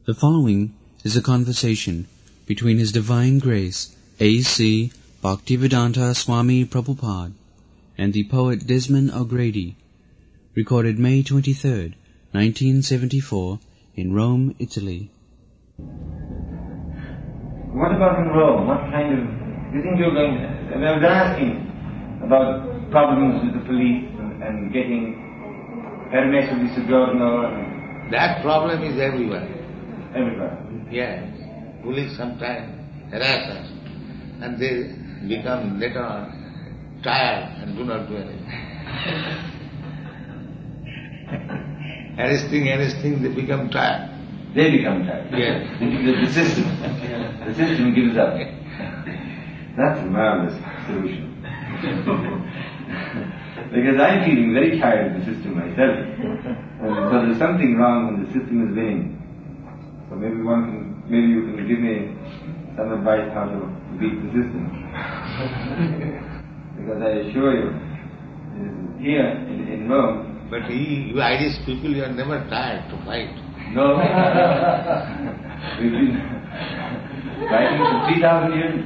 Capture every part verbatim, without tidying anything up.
The following is a conversation between His Divine Grace A C Bhaktivedanta Swami Prabhupada and the poet Desmond O'Grady, recorded May twenty-third, nineteen seventy-four, in Rome, Italy. What about in Rome? What kind of... Do you think you're going to... I was asking about problems with the police and, and getting permesso di soggiorno. And that problem is everywhere. Everywhere? Yes. Police sometimes harass us and they become later on tired and do not do anything. Arresting, arresting, they become tired. They become tired? Yes. The, the, the system. The system gives up. That's a marvelous solution. Because I'm feeling very tired of the system myself. And so there's something wrong when the system is winning. So maybe one can, maybe you can give me some advice how to beat the system. Because I assure you, here in, in Rome... But he, you Irish people, you are never tired to fight. No. We've been fighting for three thousand years.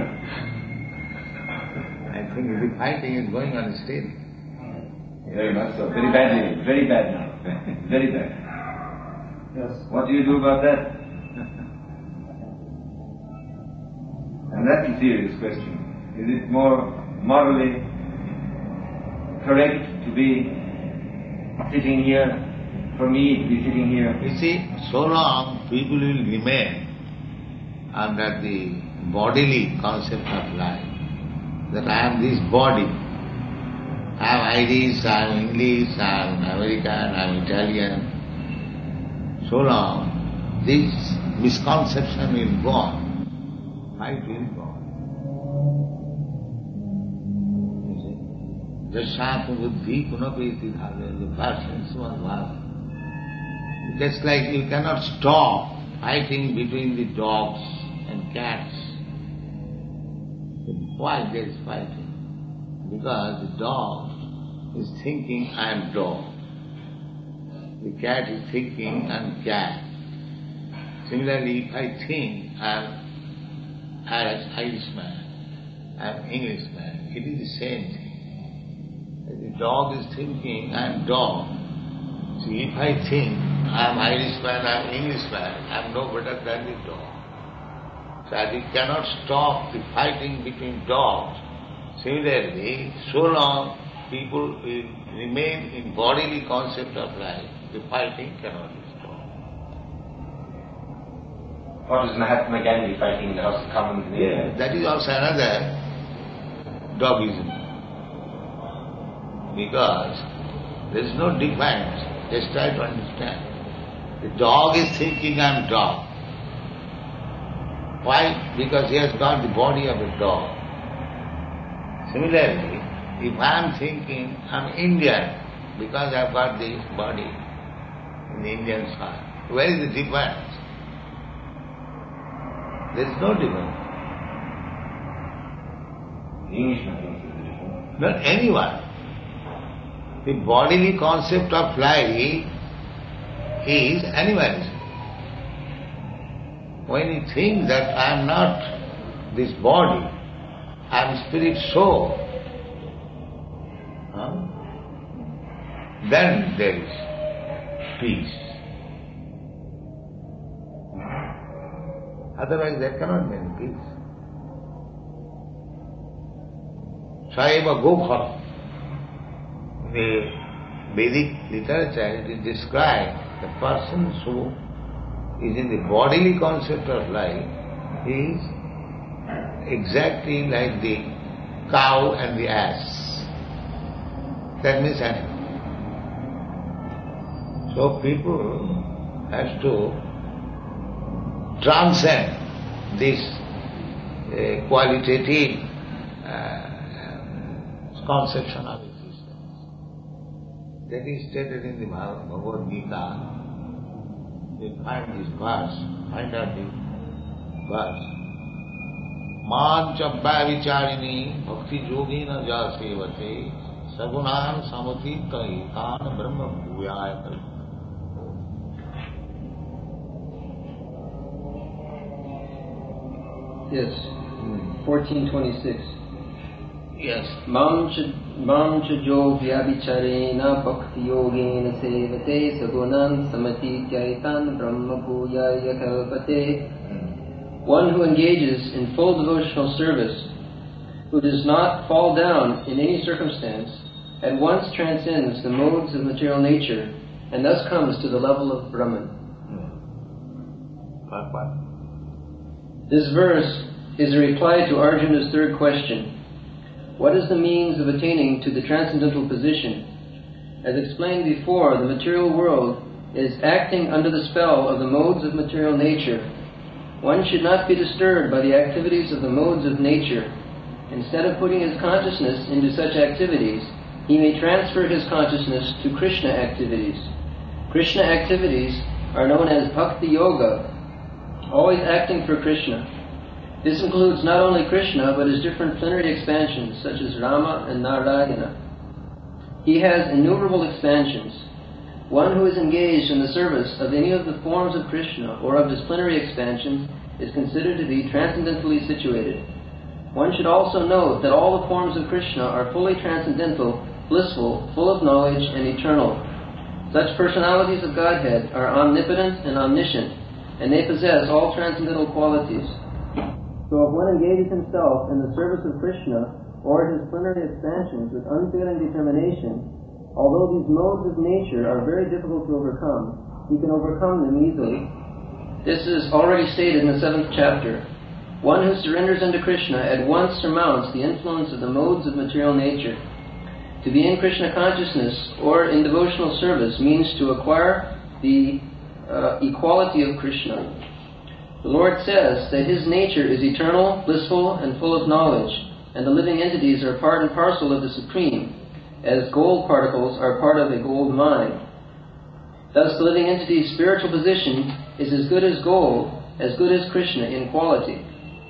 I think the fighting is going on still. Very much so. Very badly. Very bad now. Very bad. Yes. What do you do about that? And that's a serious question. Is it more morally correct to be sitting here, for me to be sitting here? You see, so long people will remain under the bodily concept of life, that I am this body, I am Irish, I am English, I am American, I am Italian. So long this misconception will go on, fight will go on. Jashapu buddhi punapeti dhave, the person Srimad Bhagavatam. Just like you cannot stop fighting between the dogs and cats. Why there is fighting? Because the dog is thinking, I am dog. The cat is thinking, I am cat. Similarly, if I think I am Irishman, I am Englishman, it is the same thing. The dog is thinking, I am dog. So if I think I am Irishman, I am Englishman, I am no better than the dog. So we cannot stop the fighting between dogs. Similarly, so long people will remain in bodily concept of life, the fighting cannot be stopped. What is Mahatma Gandhi fighting in the House of Commons in India? That is also another dogism. Because there is no difference. Just try to understand. The dog is thinking, I am dog. Why? Because he has got the body of a dog. Similarly, if I am thinking I am Indian, because I have got this body in the Indian soil, where is the difference? There is no difference. The Englishman thinks there's a difference. Not anyone. The bodily concept of life is animalism. When you think that I am not this body, I am spirit soul, huh? then there is peace. Otherwise there cannot be any peace. Saiva Gokha. In the Vedic literature it is described the person who is in the bodily concept of life is exactly like the cow and the ass. That means animal. So people have to transcend this uh, qualitative uh, conception of existence. That is stated in the Bhagavad Gita. You find this verse, find out the verse. Man chabba vicharini bhakti yogina ja sevate sagunan samati kai tan brahma bhuyaya. Yes. Hmm. fourteen twenty-six. Yes. Mam cha jo vyabicharena bhakti yogena sevate sagunan samati jaitan brahma bhuyaya kalpate. One who engages in full devotional service, who does not fall down in any circumstance, at once transcends the modes of material nature and thus comes to the level of Brahman. Hmm. This verse is a reply to Arjuna's third question. What is the means of attaining to the transcendental position? As explained before, the material world is acting under the spell of the modes of material nature. One should not be disturbed by the activities of the modes of nature. Instead of putting his consciousness into such activities, he may transfer his consciousness to Krishna activities. Krishna activities are known as Bhakti Yoga, always acting for Krishna. This includes not only Krishna, but his different plenary expansions, such as Rama and Narayana. He has innumerable expansions. One who is engaged in the service of any of the forms of Krishna or of his plenary expansions is considered to be transcendentally situated. One should also note that all the forms of Krishna are fully transcendental, blissful, full of knowledge, and eternal. Such personalities of Godhead are omnipotent and omniscient, and they possess all transcendental qualities. So if one engages himself in the service of Krishna or his plenary expansions with unfailing determination, although these modes of nature are very difficult to overcome, he can overcome them easily. This is already stated in the seventh chapter. One who surrenders unto Krishna at once surmounts the influence of the modes of material nature. To be in Krishna consciousness or in devotional service means to acquire the uh, equality of Krishna. The Lord says that His nature is eternal, blissful, and full of knowledge, and the living entities are part and parcel of the Supreme, as gold particles are part of a gold mine. Thus the living entity's spiritual position is as good as gold, as good as Krishna in quality.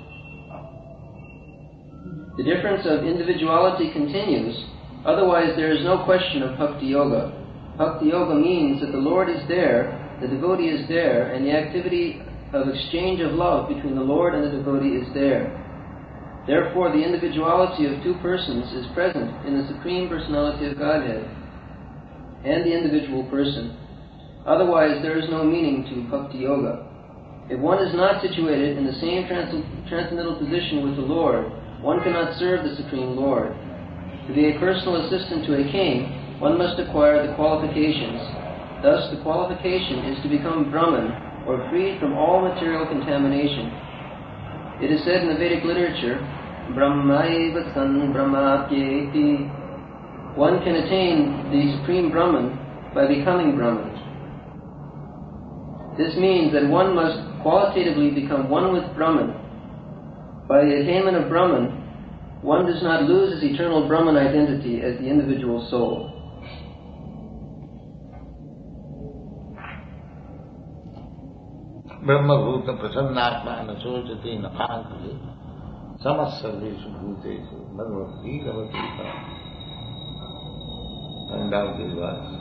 The difference of individuality continues, otherwise there is no question of Bhakti Yoga. Bhakti Yoga means that the Lord is there, the devotee is there, and the activity of exchange of love between the Lord and the devotee is there. Therefore, the individuality of two persons is present in the Supreme Personality of Godhead and the individual person. Otherwise, there is no meaning to Bhakti Yoga. If one is not situated in the same trans- transcendental position with the Lord, one cannot serve the Supreme Lord. To be a personal assistant to a king, one must acquire the qualifications. Thus, the qualification is to become Brahman, or freed from all material contamination. It is said in the Vedic literature, Brahmaiva san brahmapyeti. One can attain the Supreme Brahman by becoming Brahman. This means that one must qualitatively become one with Brahman. By the attainment of Brahman, one does not lose his eternal Brahman identity as the individual soul. Brahma-bhuta prasannatma nasojati naphankali samas-sarveshu bhuteshu bhagavati lavati. Find out this verse.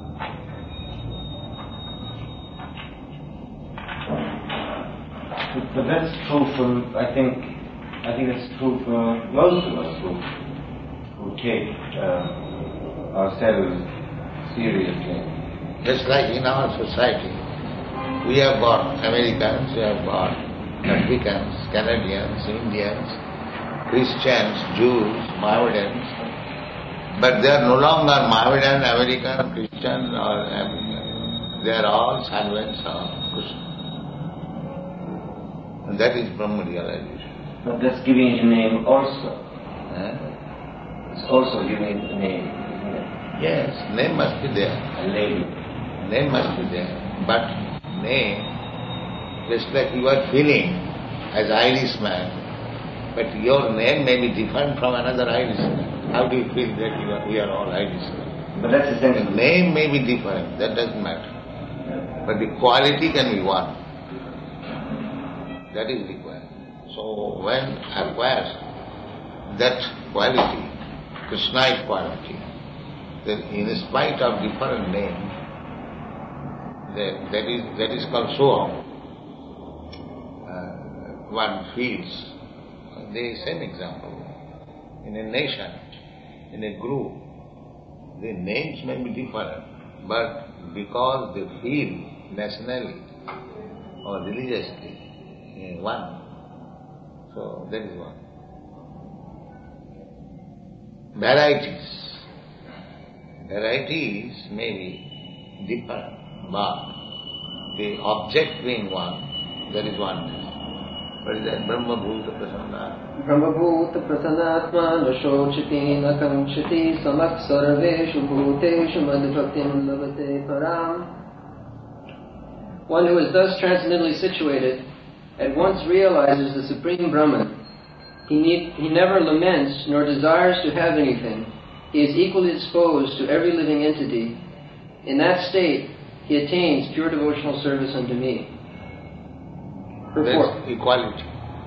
But, but that's true for, I think, I think it's true for most of us who, who take uh, ourselves seriously. Just like in our society, we have got Americans, we have got Africans, Canadians, Indians, Christians, Jews, Mohammedans, but they are no longer Mohammedan, American, Christian or African. They are all servants of Krishna. And that is Brahma realization. But that's giving it a name also. Eh? It's also giving it a name, isn't it? Yes, name must be there. A label. Name must be there. But name, just like you are feeling as Irishman, but your name may be different from another Irishman. How do you feel that you are, we are all Irishmen? But that's the sense. The name may be different, that doesn't matter. But the quality can be one. That is required. So when acquires that quality, Krishnaic quality, then in spite of different name, that, that is that is called Soham. Uh, one feels the same example. In a nation, in a group, the names may be different, but because they feel nationally or religiously eh, one, so that is one. Varieties. Varieties may be different, but the object being one, that is oneness. What is that? Brahma Bhuta Prasanna. Brahma Bhuta Prasanatma Nashochiti Nakamchiti Samak Sarveshu Bhuteshu Madhibhaktim Lavate Param. One who is thus transcendently situated at once realizes the Supreme Brahman. He, need, he never laments nor desires to have anything. He is equally disposed to every living entity. In that state, he attains pure devotional service unto me. There's equality.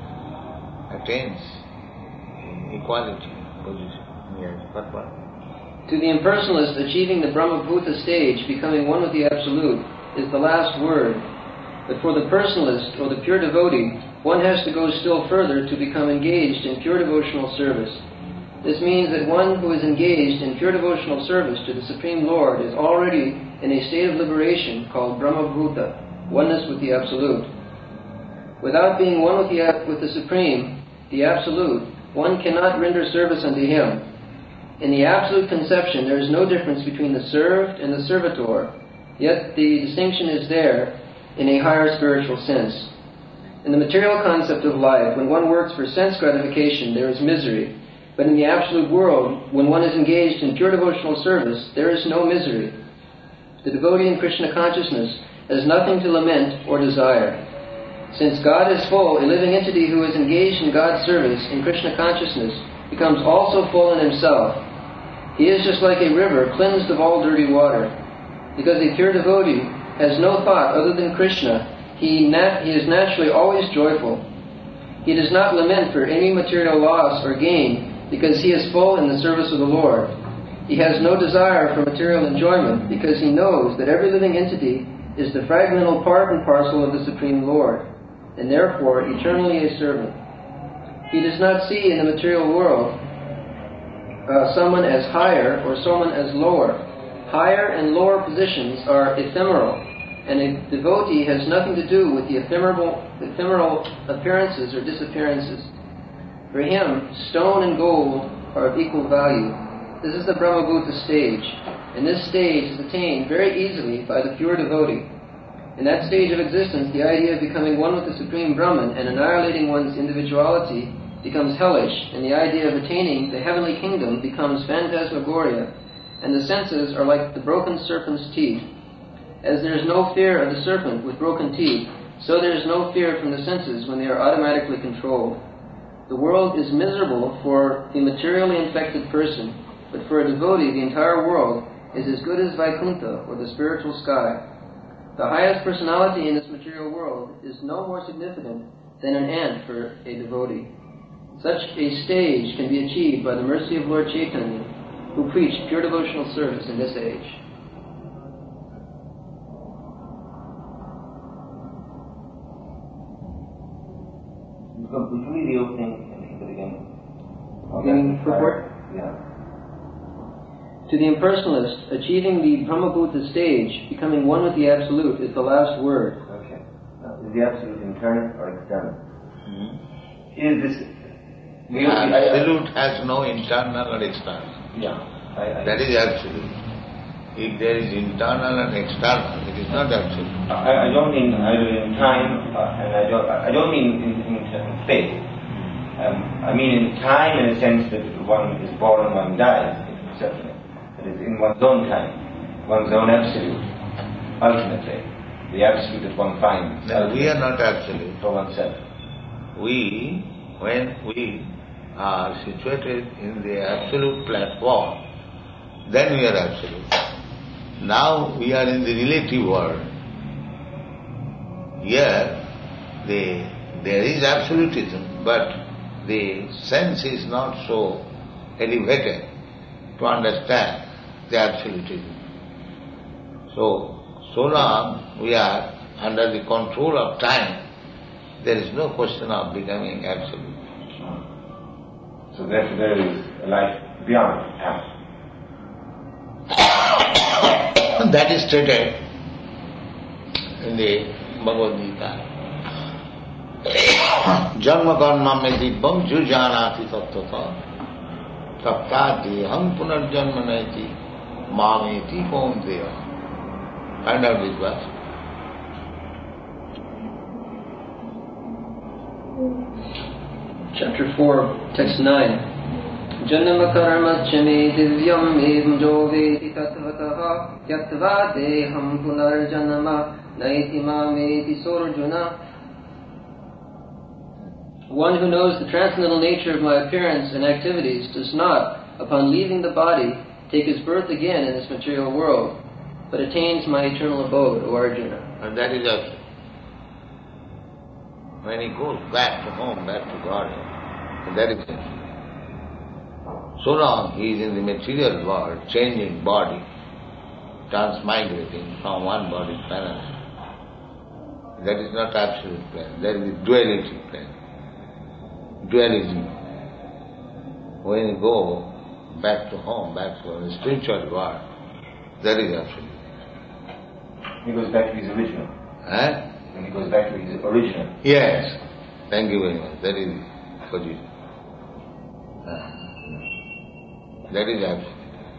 Attains equality position. Yes, but what? To the impersonalist, achieving the Brahma Bhuta stage, becoming one with the Absolute, is the last word. But for the personalist or the pure devotee, one has to go still further to become engaged in pure devotional service. This means that one who is engaged in pure devotional service to the Supreme Lord is already in a state of liberation called Brahma Bhuta, oneness with the Absolute. Without being one with the, with the Supreme, the Absolute, one cannot render service unto Him. In the Absolute conception, there is no difference between the served and the servitor, yet the distinction is there in a higher spiritual sense. In the material concept of life, when one works for sense gratification, there is misery. But in the Absolute world, when one is engaged in pure devotional service, there is no misery. The devotee in Krishna consciousness has nothing to lament or desire. Since God is full, a living entity who is engaged in God's service in Krishna consciousness becomes also full in himself. He is just like a river cleansed of all dirty water. Because a pure devotee has no thought other than Krishna, he, nat- he is naturally always joyful. He does not lament for any material loss or gain because he is full in the service of the Lord. He has no desire for material enjoyment because he knows that every living entity is the fragmental part and parcel of the Supreme Lord, and therefore eternally a servant. He does not see in the material world uh, someone as higher or someone as lower. Higher and lower positions are ephemeral, and a devotee has nothing to do with the ephemeral, ephemeral appearances or disappearances. For him, stone and gold are of equal value. This is the Brahma Bhuta stage, and this stage is attained very easily by the pure devotee. In that stage of existence, the idea of becoming one with the Supreme Brahman and annihilating one's individuality becomes hellish, and the idea of attaining the heavenly kingdom becomes phantasmagoria, and the senses are like the broken serpent's teeth. As there is no fear of the serpent with broken teeth, so there is no fear from the senses when they are automatically controlled. The world is miserable for the materially infected person, but for a devotee the entire world is as good as Vaikuntha, or the spiritual sky. The highest personality in this material world is no more significant than an ant for a devotee. Such a stage can be achieved by the mercy of Lord Chaitanya, who preached pure devotional service in this age. Could we the opening at the beginning? Beginning purport? Yeah. To the impersonalist, achieving the Brahma Bhuta stage, becoming one with the Absolute, is the last word. Okay. Now, is the Absolute internal or external? Hmm? Is this... The Absolute has no internal or external. Yeah. I, I, that is Absolute. If there is internal and external, it is not Absolute. I, I don't mean either in time, uh, and I don't, I don't mean in, in, in space. Um, I mean in time in the sense that one is born and one dies, certainly. It is in one's own time, one's own Absolute, ultimately. The Absolute that one finds. No, we are not Absolute. For oneself. We, when we are situated in the Absolute platform, then we are Absolute. Now we are in the relative world. Here, the, there is absolutism, but the sense is not so elevated to understand the absolutism. So, so long we are under the control of time, there is no question of becoming absolute. So therefore there is a life beyond health. That is stated in the Bhagavad Gita. Janma karma me dibbam jujanati tattvata tapta deham punarjanma naiti mameti kaunteya. Find out this verse. Chapter four, text nine. Janma karma chame divyam evam jo vedi tattvataha yattva deham punarjanma naiti mameti sorjuna. One who knows the transcendental nature of my appearance and activities does not, upon leaving the body, take his birth again in this material world, but attains my eternal abode, O Arjuna. And that is also. When he goes back to home, back to God, that is it. So long he is in the material world, changing body, transmigrating from one body to another. That is not absolute plane. That is the duality plane. Dualism. When you go back to home, back to the spiritual world, that is absolute. He goes back to his original. Huh? And he goes back to his original. Yes. Thank you very much. That is the position. Uh, that is absolute.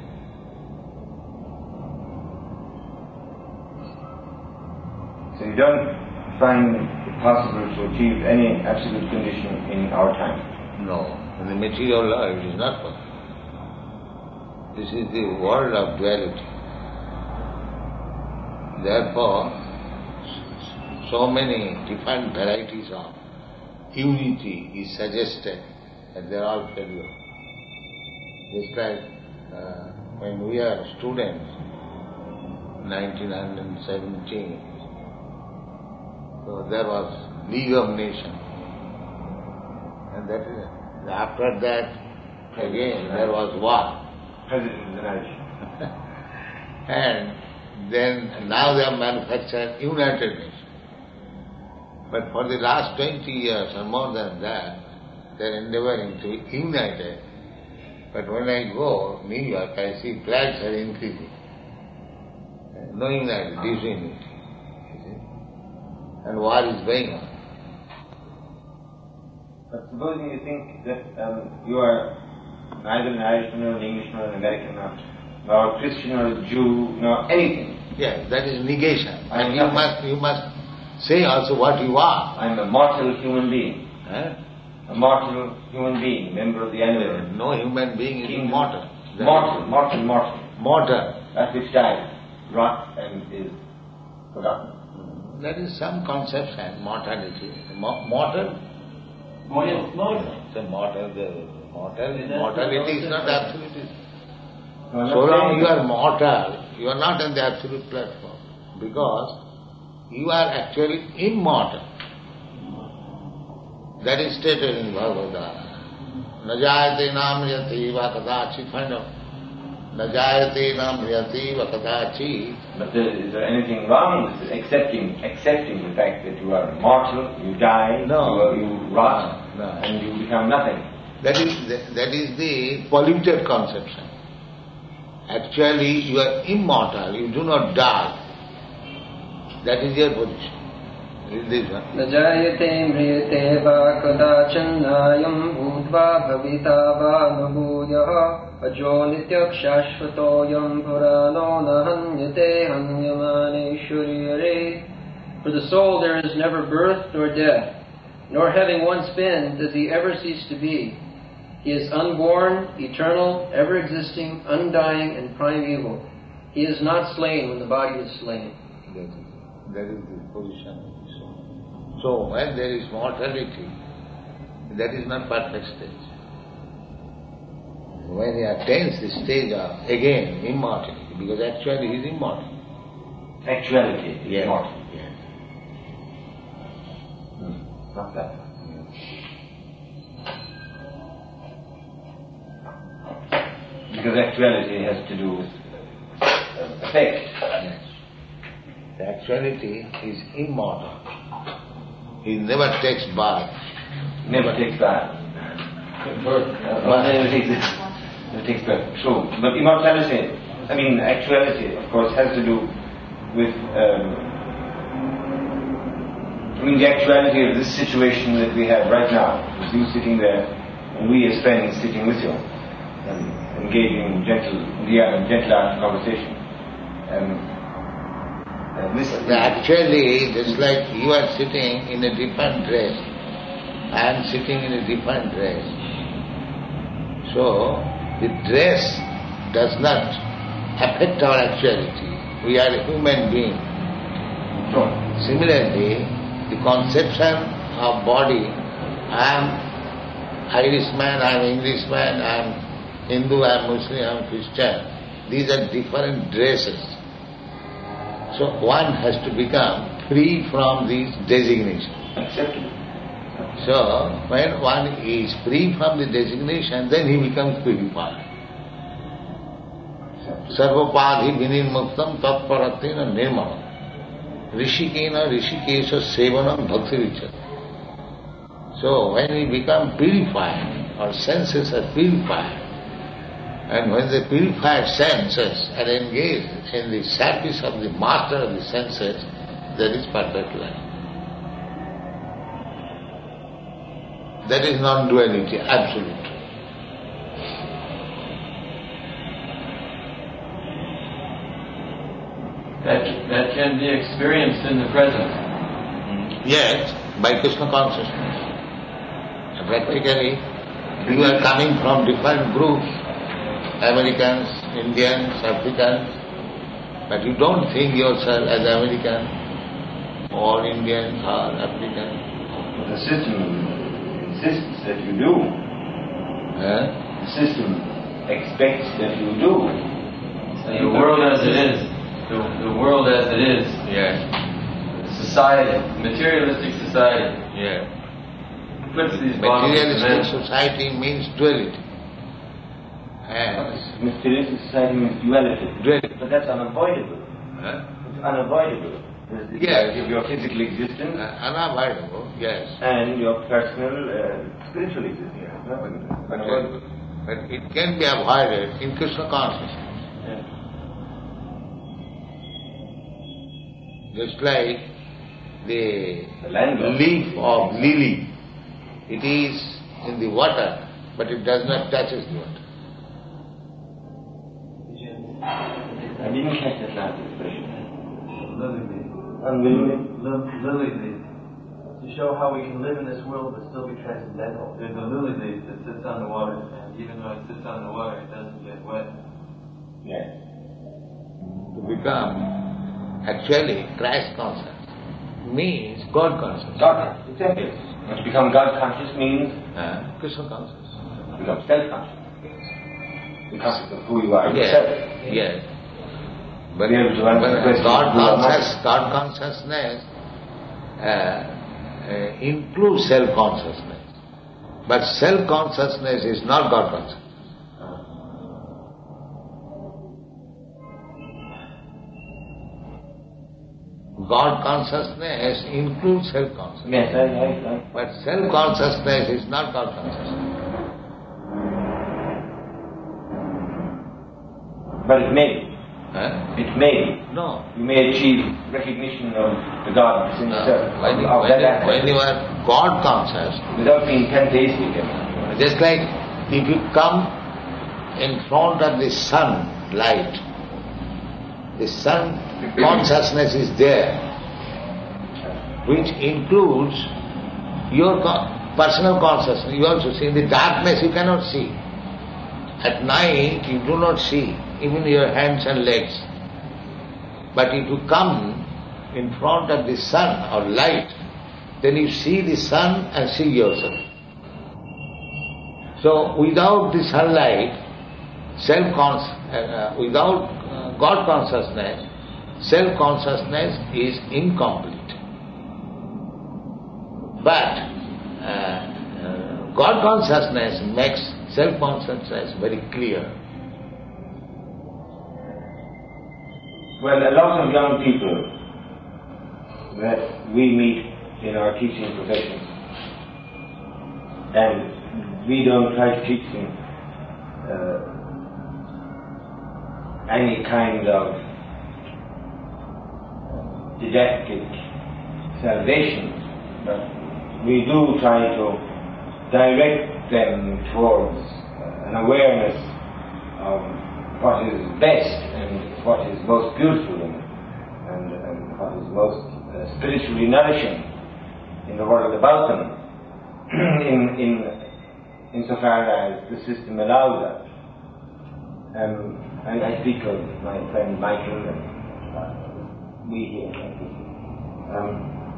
So you don't find it possible to achieve any absolute condition in our time. No. In the material life it is not possible. This is the world of duality. Therefore, so many different varieties of unity is suggested, and they are all failure. Just like uh, when we are students, nineteen seventeen, so there was League of Nations, and that is it. After that, again there was war. President of the nation. And then now they have manufactured United Nations. But for the last twenty years or more than that, they are endeavoring to be united. But when I go New York, I see flags are increasing. No unity, disunity. And war is going on. But supposing you think that um, you are neither an Irishman nor an Englishman or an American nor, nor a Christian or a Jew nor anything. Yes, that is negation. I And know. you must you must say also what you are. I'm a mortal human being. Huh? A mortal human being, member of the animal. No human being is Kingdom. immortal. That Mortal, is- mortal, mortal. Mortal. That which dies, rots and is forgotten. That is some conception, mortality. Mo- mortal? Mortal. Mortal. So mortal, the mortal, mortality is not absolute. No, I'm So not long saying you that. are mortal, you are not on the absolute platform. Because you are actually immortal. That is stated in Bhagavad Gita. Najayate namriyati va kadachi. Find out. Najayate namriyati va kadachi. But there, is there anything wrong with accepting accepting the fact that you are mortal, you die, No. you, you rot, No, no. and you become nothing? That is the, that is the polluted conception. Actually, you are immortal, you do not die. That is your position. Is this one? Najayate mriyate va kadachanayam bhutva bhavita va nabhuyaha ajo nityak shashvatoyam purano nahanyate hanyamane shuryare. For the soul there is never birth nor death, nor having once been does he ever cease to be. He is unborn, eternal, ever-existing, undying, and primeval. He is not slain when the body is slain. That is, that is the position of the soul. So when there is mortality, that is not perfect stage. When he attains the stage of, again, immortality, because actually he is immortal. Actuality is Yes. mortal. Yes. Hmm. Not that. Because actuality has to do with uh, effect. Yes. The actuality is immortal. He never takes birth. Never takes that. birth. Uh, well, it takes this. It takes birth. True. But immortality, I mean actuality, of course, has to do with, um, I mean the actuality of this situation that we have right now, with you sitting there, and we as friends sitting with you, and engaging in gentle, yeah, gentle art of conversation. Um, uh, this Actually, just like you are sitting in a different dress, I am sitting in a different dress. So, the dress does not affect our actuality. We are a human being. no. Similarly, the conception of body, I am Irishman, I am Englishman, I am Hindu, I am Muslim, I am Christian. These are different dresses. So one has to become free from these designations. Acceptable. So when one is free from the designation, then he becomes purified. Sarvapadhi vinirmuktam tatparatina nirmalam. Rishikena rishikesha sevanam bhakti richat. So when we become purified, our senses are purified, and when the purified senses are engaged in the service of the master of the senses, that is perfect life. That is non-duality, absolute. That, that can be experienced in the present. Yes, by Krishna consciousness. And practically, you are coming from different groups, Americans, Indians, Africans, but you don't think yourself as American or Indian or African. The system insists that you do. Eh? The system expects that you do. So the world as it is, the, the world as it is, Yes. society, materialistic society, Yes. puts these bodies Materialistic society means duality. And Materialistic society means duality. duality. But that's unavoidable. Huh? It's unavoidable. There's the Yes. duality of your physical existence Uh, unavoidable, yes. and your personal, uh, spiritual existence. But, Unavoidable. but it can be avoided in Krishna consciousness. Yeah. Just like the The land of- leaf of lily. It is in the water, but it does not touch the water. I didn't catch that last expression. Lily leaf. Unwillingly. Li- Lily leaf. To show how we can live in this world but still be transcendental. There's a lily leaf that sits on the water, and even though it sits on the water, it doesn't get wet. Yes. To become actually Christ conscious means God conscious. God, exactly. To become God conscious means Uh, Krishna conscious. become self-conscious. Be conscious of who you are Yes. yourself. Yes. But, Be able to answer the but question, God, who am I? conscious, God consciousness uh, uh, includes self-consciousness. But self-consciousness is not God consciousness. God consciousness includes self-consciousness. Yes, I, I, I. But self-consciousness is not God consciousness. But it may. Huh? It may. No. You may achieve recognition of the God that's in No. yourself. When, you, of when, that you, aspect, when you are God conscious, without being pantheistic. I mean. just like if you come in front of the sun light, the sun consciousness is there, which includes your co- personal consciousness. You also see in the darkness you cannot see. At night you do not see even your hands and legs. But if you come in front of the sun or light, then you see the sun and see yourself. So without the sunlight, self-cons- uh, without uh, God consciousness, self-consciousness is incomplete. But uh, uh, God consciousness makes self-consciousness very clear. Well, a lot of young people that we meet in our teaching profession, and we don't try to teach them uh, any kind of didactic salvation, but we do try to direct them towards uh, an awareness of what is best and what is most beautiful and, and, and what is most uh, spiritually nourishing in the world about them, in, in, insofar as the system allows that. Um, I, I speak of my friend Michael and uh, we here. Um,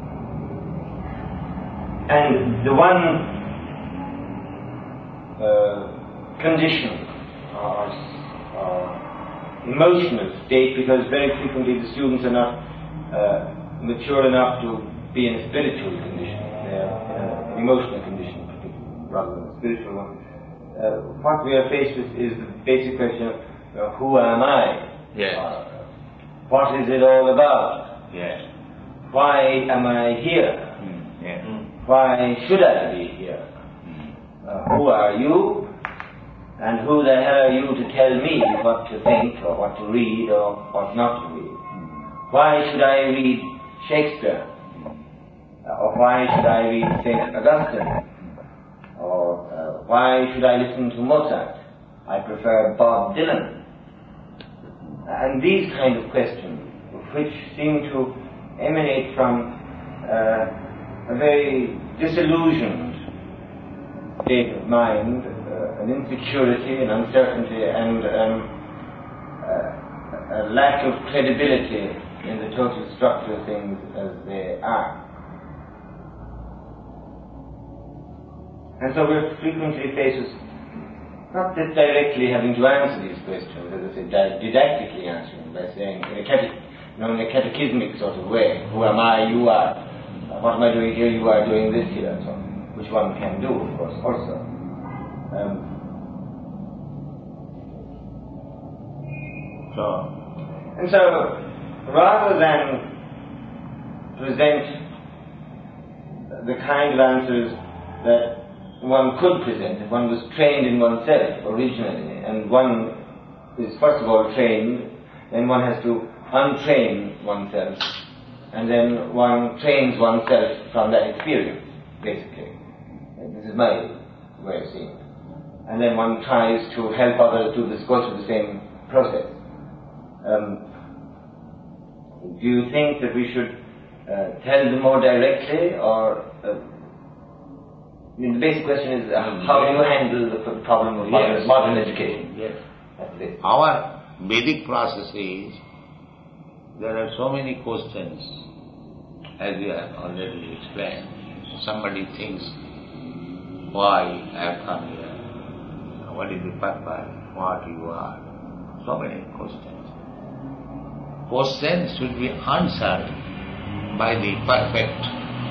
and the one uh, condition or, or emotional state, because very frequently the students are not uh, mature enough to be in a spiritual condition, they are in an emotional condition rather than a spiritual one. Uh, what we are faced with is the basic question of uh, who am I? Yes. Uh, what is it all about? Yes. Why am I here? Mm. Yes. Mm. Why should I be here? Mm. Uh, who are you? And who the hell are you to tell me what to think or what to read or what not to read? Mm. Why should I read Shakespeare? Uh, or why should I read Saint Augustine? Or uh, why should I listen to Mozart? I prefer Bob Dylan. And these kind of questions, which seem to emanate from uh, a very disillusioned state of mind, uh, an insecurity, an uncertainty, and um, uh, a lack of credibility in the total structure of things as they are. And so we're frequently faced with not just directly having to answer these questions, as I said, didactically answering by saying, in a, cate- you know, in a catechismic sort of way, who am I, you are, what am I doing here, you are doing this here, so, which one can do, of course, also. Um, so, and so, rather than present the kind of answers that one could present if one was trained in oneself originally, and one is first of all trained, then one has to untrain oneself, and then one trains oneself from that experience, basically. And this is my way of seeing it. And then one tries to help others do this, go through the same process. Um, do you think that we should uh, tell them more directly, or uh, I mean, the basic question is uh, how do you handle the problem of modern, Yes. modern education? Yes. That's it. Our Vedic process is, there are so many questions, as we have already explained. Somebody thinks, why I have come here? What is the purpose? What you are? So many questions. Questions should be answered by the perfect.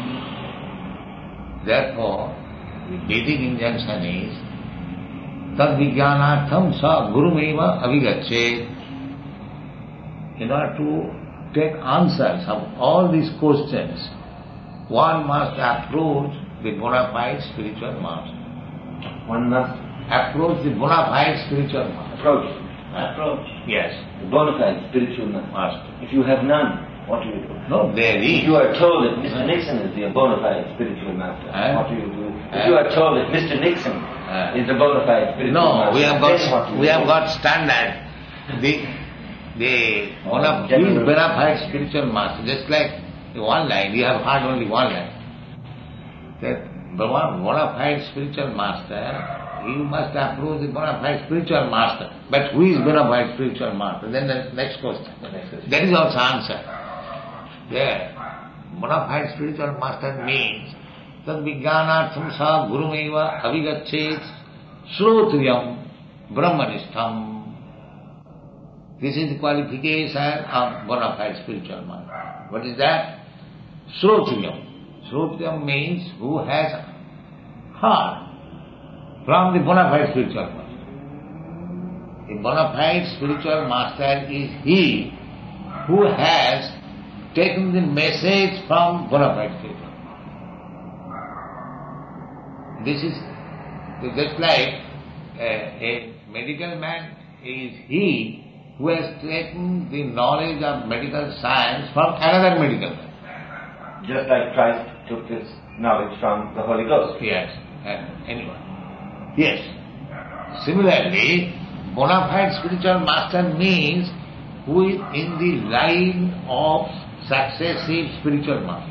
Therefore, the Vedic injunction is tad vijnanatham sa gurumeva avigachet. In order to take answers of all these questions, one must approach the bona fide spiritual master. One must Approach the bona fide spiritual master. approach Approach. Yes. the bona fide spiritual master. Master. If you have none, what do you do? No, there If is. you are told that Mister Nixon is the bona fide spiritual master, Eh? what do you do? If Eh? you are told that Mister Nixon Eh? is the bona fide spiritual No, master, we have then what do got you we do? have got standard. The the one of his General- bona fide spiritual master, just like the one line, you have heard only one line. That bona bona fide spiritual master, you must approach the bona fide spiritual master. But who is bona fide spiritual master? Then the next question. The next question. That is also answer. There, bona fide spiritual master means tad vijnanatham sa gurumeva avigachet shrotuyam brahmanishtham. This is the qualification of bona fide spiritual master. What is that? Shrotuyam. Shrotuyam means who has heard from the bona fide spiritual master. The bona fide spiritual master is he who has taken the message from bona fide spiritual master. This is So just like uh, a medical man is he who has taken the knowledge of medical science from another medical man. Just like Christ took this knowledge from the Holy Ghost. Yes, and anyone. Yes. Similarly, bona fide spiritual master means who is in the line of successive spiritual master.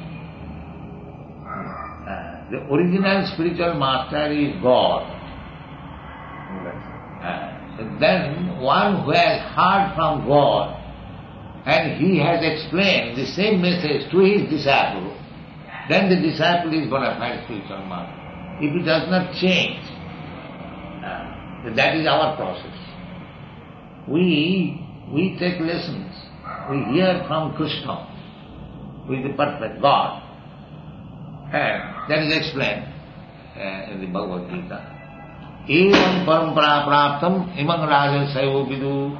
Uh, the original spiritual master is God. Uh, so then one who has heard from God and he has explained the same message to his disciple, then the disciple is bona fide spiritual master. If it does not change, uh, that is our process. We we take lessons. We hear from Krishna, who is the perfect God. And that is explained uh, in the Bhagavad Gita. Evam parampara praptam imam raja sayo vidu.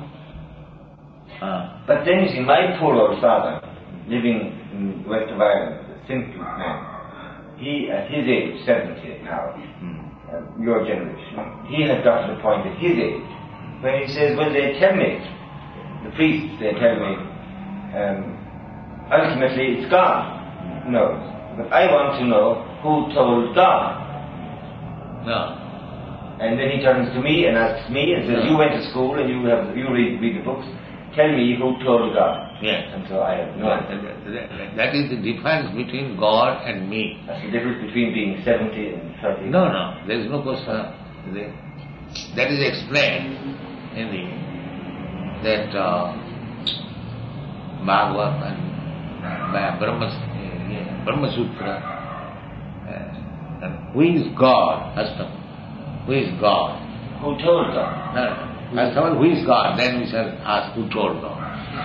But then you see, my poor old father, living in west of Ireland, a simple man, he, at his age, seventy now, mm. uh, your generation, he has got to the point at his age when he says, well, they tell me, the priests, they tell me, um, ultimately it's God knows. But I want to know who told God. No. And then he turns to me and asks me and says, no. You went to school and you have you read, read the books. Tell me who told God. Yes. And so I have no answer. That, that is the difference between God and me. That's the difference between being seventy and thirty. No, no. There is no question. That is explained in the that uh, Bhagavad and Brahma, uh, Brahma Sutra. Uh, and who is God? Astam. Who is God? Who told God? No, no. As someone who is God, then we shall ask who told God.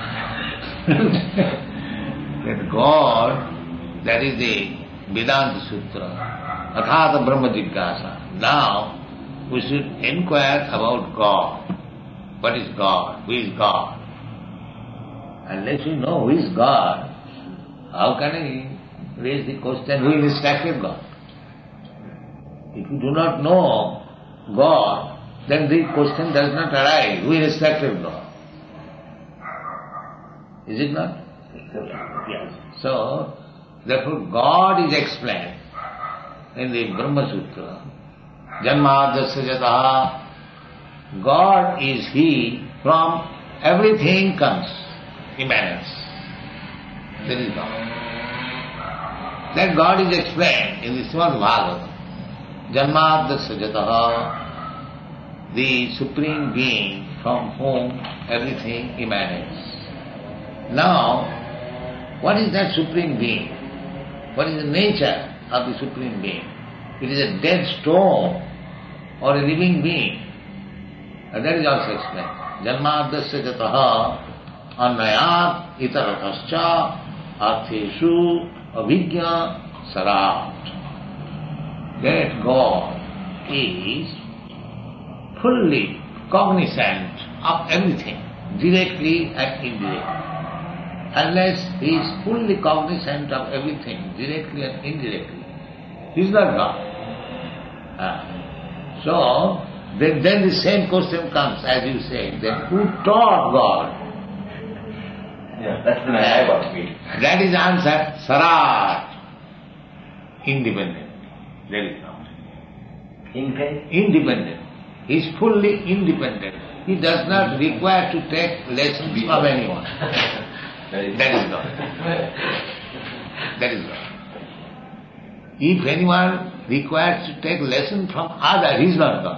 That God, that is the Vedanta Sutra, Athata Brahma Jigyasa. Now we should inquire about God. What is God? Who is God? Unless you know who is God, how can I raise the question who instructed God? If you do not know God, then the question does not arise. Who instructed God? Is it not? Yes. So, therefore God is explained in the Brahma Sutra. Janmadasya jataha. God is He, from everything comes, emanates. That is God. That God is explained in the Srimad Bhagavatam. Janmadasya jataha. The Supreme Being from whom everything emanates. Now, what is that Supreme Being? What is the nature of the Supreme Being? It is a dead stone or a living being. And that is also explained. Janmadasya jataha annayat itaratascha artheshu avijñā sarat. That God is fully cognizant of everything, directly and indirectly. Unless he is fully cognizant of everything, directly and indirectly, he is not God. Ah. So, then, then the same question comes, as you say, then who taught God? Yeah, that's the way I want to be. That is answer, Sarat. Independent. There is no. Independent? Independent. He is fully independent. He does not require to take lessons from anyone. That is God. That is God. If anyone requires to take lesson from other, he is not God.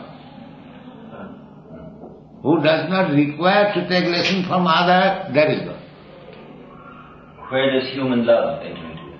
Who does not require to take lesson from other, that is God. Where does human love enter into it?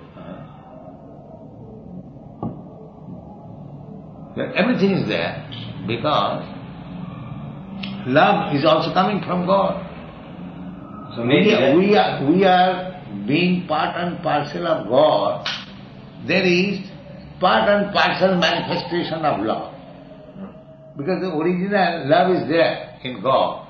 Uh-huh. Everything is there. Because love is also coming from God. So maybe we are, we are we are being part and parcel of God. There is part and parcel manifestation of love. Because the original love is there in God.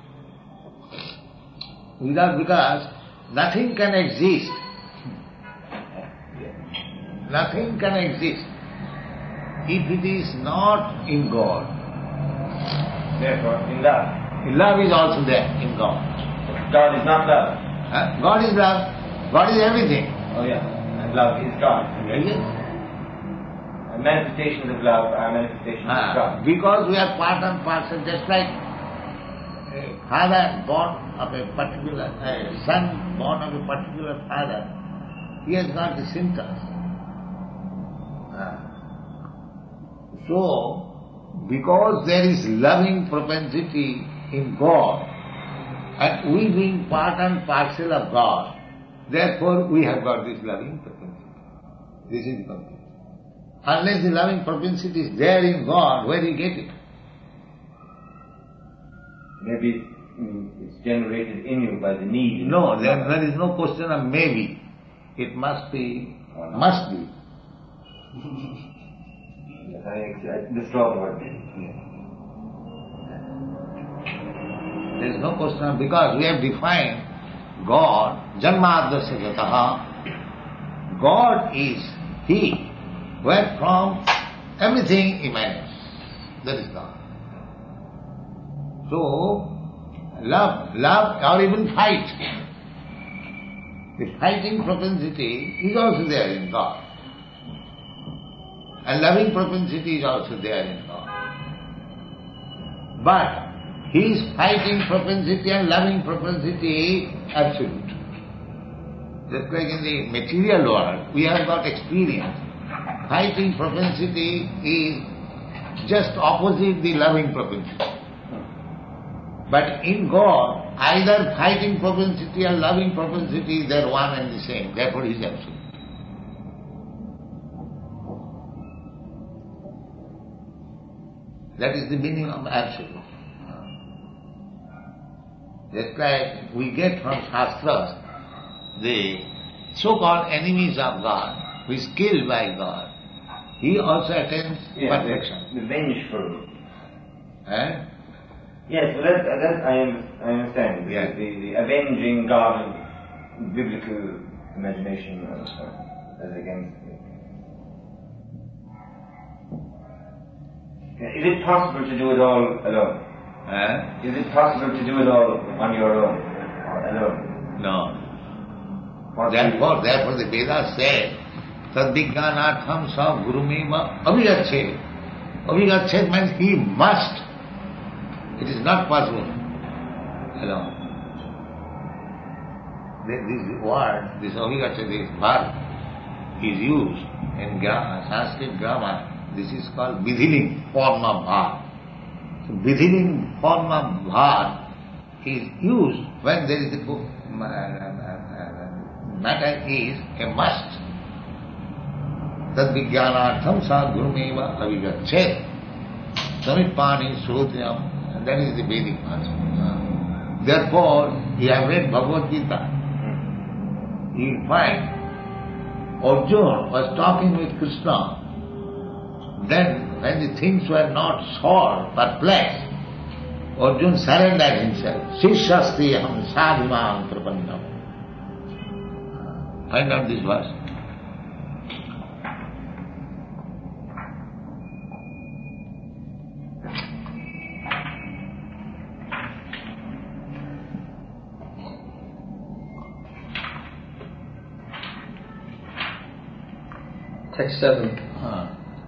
Without, because nothing can exist. Nothing can exist if it is not in God, Therefore, in love. love is also there in God. God is not love. Huh? God is love. God is everything. Oh yeah. And love is God. Yes. And manifestations of love are manifestations of Ah, God. because we are part and parcel, just like a father born of a particular, a son born of a particular father, he has got the symptoms. Ah. So, because there is loving propensity in God, and we being part and parcel of God, therefore we have got this loving propensity. This is complete. Unless the loving propensity is there in God, where do you get it? Maybe mm, it's generated in you by the need. No, there, there is no question of maybe. It must be, must be. I, I withdraw the word. There is no question of, because we have defined God, Janmadasya Gataha. God is He, where from everything emanates. That is God. So, love, love or even fight. The fighting propensity is also there in God. And loving propensity is also there in God. But His fighting propensity and loving propensity is absolute. Just like in the material world, we have got experience. Fighting propensity is just opposite the loving propensity. But in God, either fighting propensity and loving propensity, they are one and the same. Therefore, He is absolute. That is the meaning of absolute. Just like we get from Shastras, the so-called enemies of God, who is killed by God, he also attains Yeah, perfection. the, the vengeful. Eh? Yes, well that, that I, am, I understand. The, Yeah. the, the avenging God of biblical imagination uh, uh, as against me. Is it possible to do it all alone? Eh? Is it possible to do it all on your own or alone? No. What Therefore, therefore the Vedas say, Tadvijnanatham sa gurumeva abhigachet. Abhigachet means he must. It is not possible alone. This word, this abhigachet, this verb, is used in gra- Sanskrit grammar. This is called vidhiling form of bhar. So vidhiling form of bhar is used when there is a book, matter is a must. Tad vijnanatham sa gurumeva avigachet. Samipani srodhyam. And that is the Vedic answer. Therefore, you have read Bhagavad Gita. You will find Arjuna was talking with Krishna. Then, when the things were not solved, perplexed, Arjuna surrendered himself. Shishasti aham sadhimam prapannam. Find out this verse. Text seven. Ah.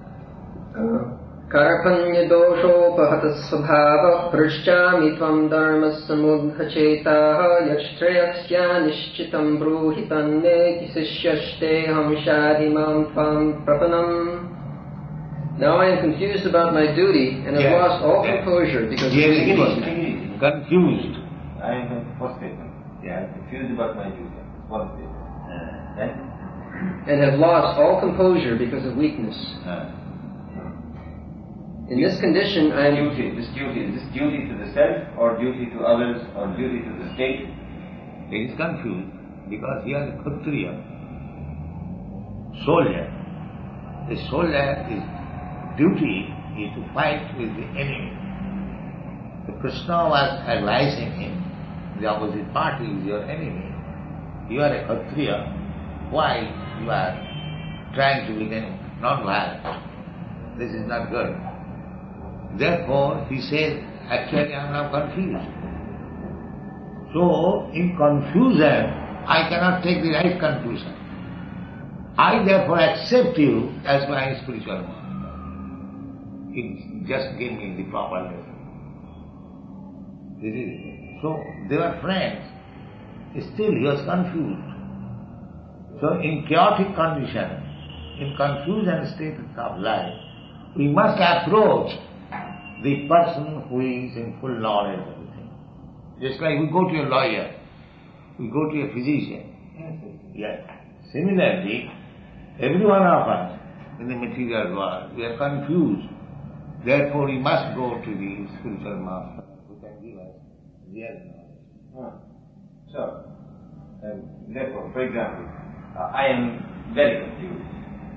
Karpanyadoshopahatasvabhavah prishchami tvam dharmasamudhachetah yakshtrayasya nishchitam bruhi tanne kisishyashteham shadimam tvam prapanam. Now I am confused about my duty and have Yes, lost all yes. composure because Here of is weakness. it. Confused. I am the first statement. Yeah, I'm confused about my duty. One statement. Uh, then? and have lost all composure because of weakness. Ah. In this condition, I am... Duty, this duty, is this duty to the self or duty to others or duty to the state? He is confused because he is a Kshatriya, soldier. The soldier is duty is to fight with the enemy. The Krishna was advising him, the opposite party is your enemy. You are a Kshatriya. Why you are trying to become non-violent? This is not good. Therefore, he says, actually I am now confused. So, in confusion, I cannot take the right conclusion. I therefore accept you as my spiritual master. It just gave me the proper lesson. This is it. So, they were friends. Still he was confused. So, in chaotic conditions, in confusion state of life, we must approach the person who is in full knowledge of the thing. Just like we go to a lawyer, we go to a physician. Yes. Similarly, every one of us in the material world, we are confused. Therefore, we must go to the spiritual master who can give us real knowledge. So, um, therefore, for example, uh, I am very confused.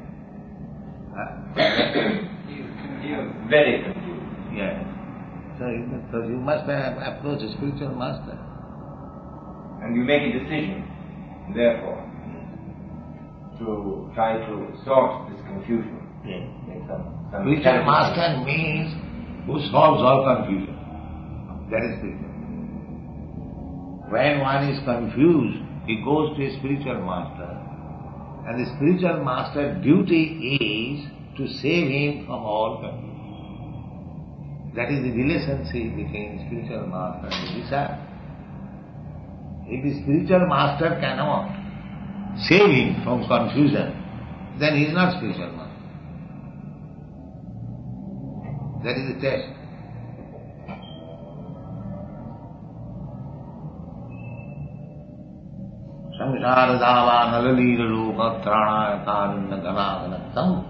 You are very confused. Yes. So, because you must approach a spiritual master. And you make a decision, therefore, to try to sort this confusion. Yes. Make some, some Spiritual master means who solves all confusion. That is spiritual. When one is confused, he goes to a spiritual master, and the spiritual master's duty is to save him from all confusion. That is the relationship between spiritual master and the disciple. If the spiritual master cannot save him from confusion, then he is not spiritual master. That is the test. Samsara dava nalalira loka trana karuna ganaganatam.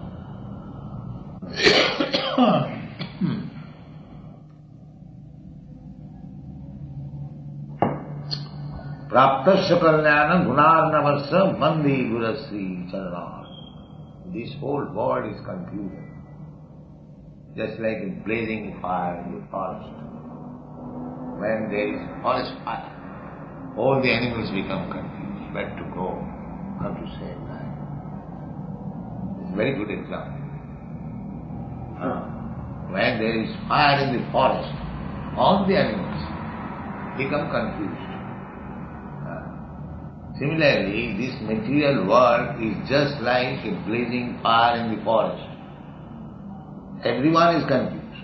Praptasya kalyana gunarnavasya mandi gurasri charana. This whole world is confusion. Just like a blazing fire in the forest. When there is forest fire, all the animals become confused. Where to go? How to save life? It's a very good example. Uh, when there is fire in the forest, all the animals become confused. Similarly, this material world is just like a blazing fire in the forest. Everyone is confused.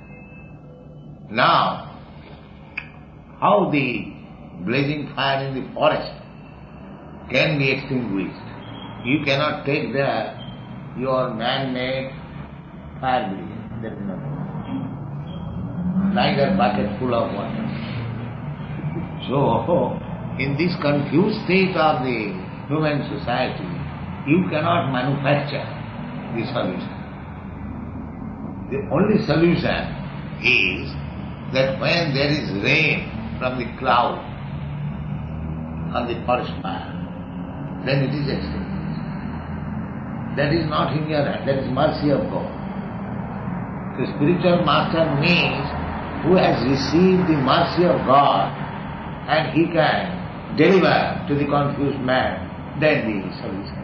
Now, how the blazing fire in the forest can be extinguished? You cannot take there your man-made fire brigade. There is nothing. Like a bucket full of water. So, in this confused state of the human society, you cannot manufacture the solution. The only solution is that when there is rain from the cloud on the forest fire, then it is extinguished. That is not in your hand, that is mercy of God. The spiritual master means who has received the mercy of God and he can deliver to the confused man, then the solution.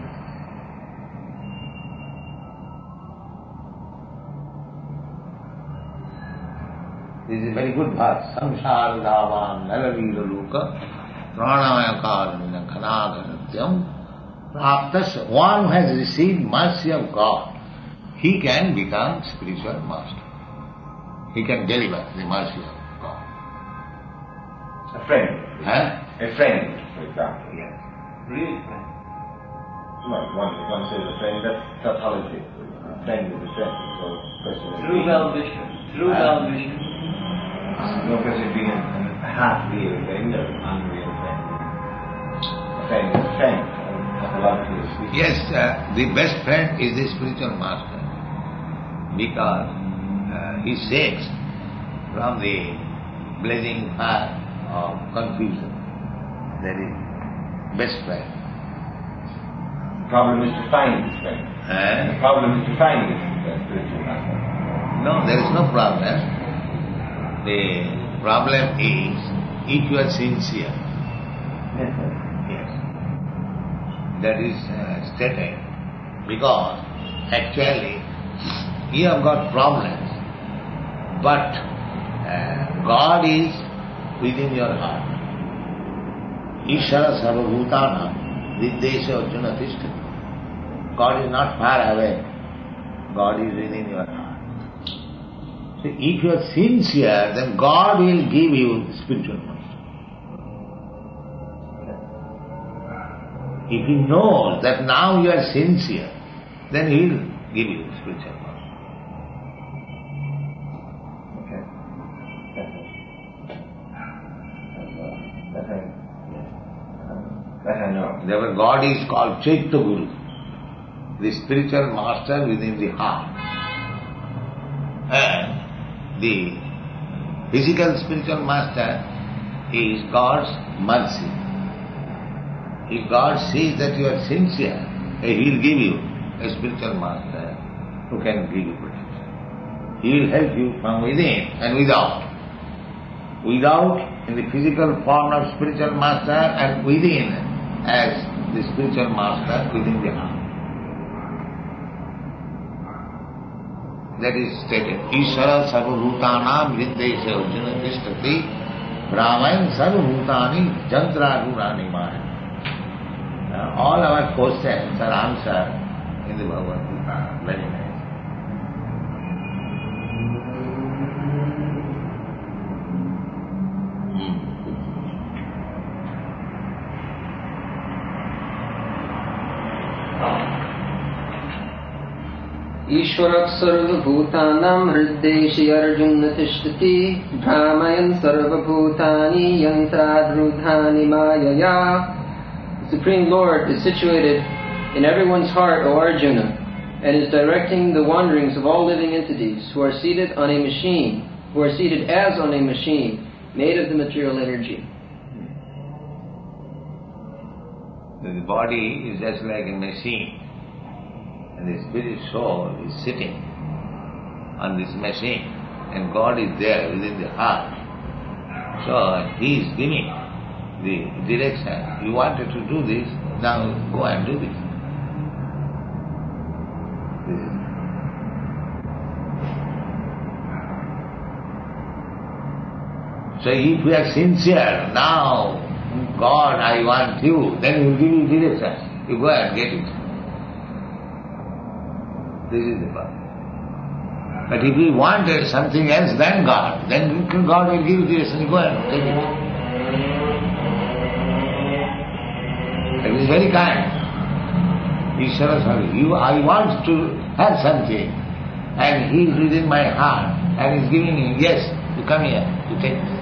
This is a very good verse. Samsara dhavan nalavira loka pranaya karmina khanaganatyam praptasya. One who has received mercy of God, he can become spiritual master. He can deliver the mercy of God. A friend. Huh? A friend, for example. Yes. Really friend. Well, one, one says a friend, that's tautology. A friend is a friend. So, question is Through well-vision. Through Huh? well-vision. no question being a, a half-real friend or an unreal friend. A friend is a friend. Tautologically speaking. Yes, uh, the best friend is the spiritual master because uh, he saves from the blazing fire of confusion. That is best friend. The problem is to find this friend. Eh? The problem is to find this uh, spiritual master. No, there is no problem. The problem is if you are sincere. Yes, sir. Yes. That is uh, stated because actually you have got problems, but uh, God is within your heart. Ishara sarvabhutana viddesha arjuna tishtati. God is not far away. God is within your heart. So if you are sincere, then God will give you spiritual knowledge. If He knows that now you are sincere, then He will give you spiritual knowledge. Okay. That's it. That's it. That I know. Therefore God is called Chaitya Guru, the spiritual master within the heart. And the physical spiritual master is God's mercy. If God sees that you are sincere, He will give you a spiritual master who can give you protection. He will help you from within and without. Without in the physical form of spiritual master, and within as the spiritual master within the heart. That is stated. Ishara sarvabhutanam hridesha arjuna tishtati brahman sarvabhutani jantra gurani maya. All our questions are answered in the Bhagavad Gita. Very nice. Ishwarak sarva bhutanam hriddeshi arjuna tishtati brahmayan sarva bhutani yantradrudhani mayaya. The Supreme Lord is situated in everyone's heart, O Arjuna, and is directing the wanderings of all living entities who are seated on a machine, who are seated as on a machine made of the material energy. The body is just like a machine, and the spirit soul is sitting on this machine, and God is there within the heart. So He is giving the direction. You wanted to do this, now go and do this. This is so if we are sincere, now God, I want you, then He will give you direction. You go and get it. This is the problem. But if we wanted something else than God, then God will give you direction. You go and take it. It is very kind. Ishara Sari, you, I want to have something, and He is within my heart, and He is giving me, yes, you come here, you take this.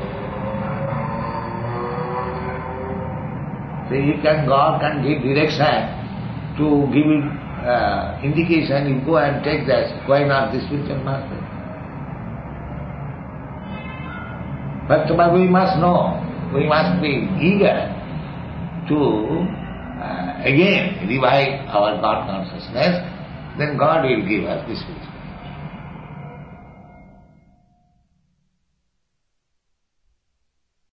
So He can, God can give direction to give you uh, indication, you go and take that, why not this spiritual master? But we must know, we must be eager to Uh, again revive our God consciousness, then God will give us this spiritual.